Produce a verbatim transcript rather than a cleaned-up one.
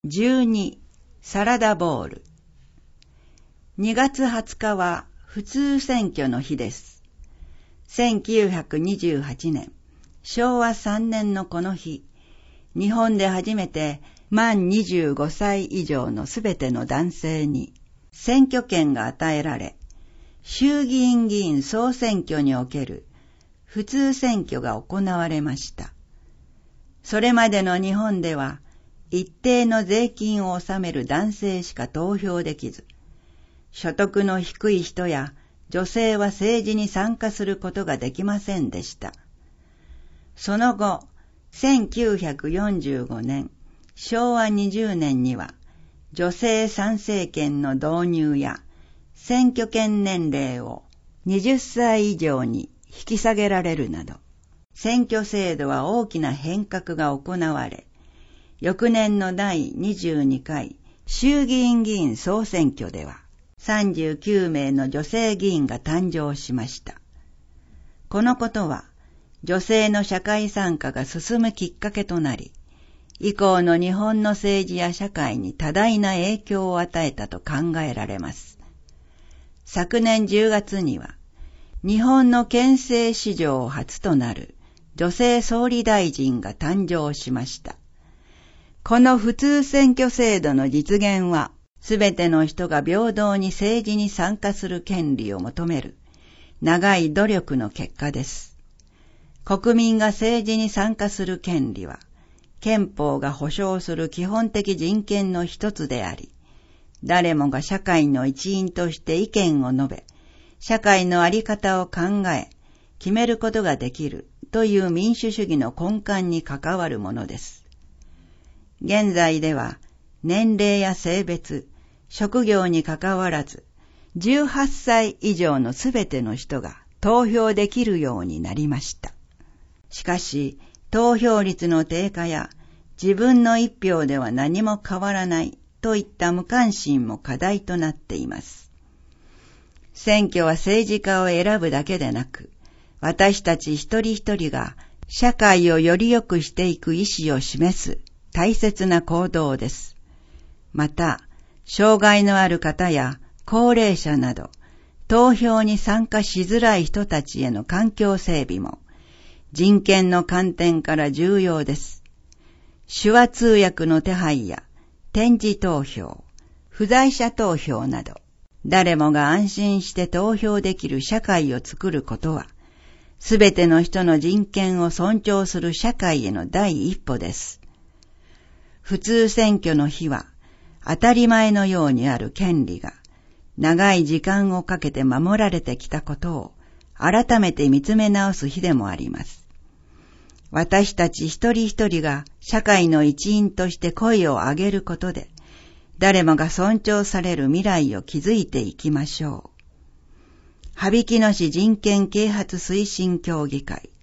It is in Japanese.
じゅうにサラダボール。にがつはつかは普通選挙の日です。せんきゅうひゃくにじゅうはちねん、しょうわさんねんのこの日、日本で初めて満にじゅうごさい以上のすべての男性に選挙権が与えられ、衆議院議員総選挙における普通選挙が行われました。それまでの日本では、一定の税金を納める男性しか投票できず、所得の低い人や女性は政治に参加することができませんでした。その後、せんきゅうひゃくよんじゅうごねん、しょうわにじゅうねんには、女性参政権の導入や、選挙権年齢をはたち以上に引き下げられるなど、選挙制度は大きな変革が行われ、翌年のだいにじゅうにかい衆議院議員総選挙ではさんじゅうきゅうめいの女性議員が誕生しました。このことは女性の社会参加が進むきっかけとなり、以降の日本の政治や社会に多大な影響を与えたと考えられます。昨年じゅうがつには日本の憲政史上初となる女性総理大臣が誕生しました。この普通選挙制度の実現は、すべての人が平等に政治に参加する権利を求める長い努力の結果です。国民が政治に参加する権利は、憲法が保障する基本的人権の一つであり、誰もが社会の一員として意見を述べ、社会の在り方を考え、決めることができるという民主主義の根幹に関わるものです。現在では、年齢や性別、職業に関わらず、じゅうはっさい以上のすべての人が投票できるようになりました。しかし、投票率の低下や自分の一票では何も変わらないといった無関心も課題となっています。選挙は政治家を選ぶだけでなく、私たち一人一人が社会をより良くしていく意思を示す大切な行動です。また、障害のある方や高齢者など、投票に参加しづらい人たちへの環境整備も、人権の観点から重要です。手話通訳の手配や、点字投票、不在者投票など、誰もが安心して投票できる社会を作ることは、すべての人の人権を尊重する社会への第一歩です。普通選挙の日は、当たり前のようにある権利が、長い時間をかけて守られてきたことを、改めて見つめ直す日でもあります。私たち一人一人が社会の一員として声を上げることで、誰もが尊重される未来を築いていきましょう。羽曳野市人権啓発推進協議会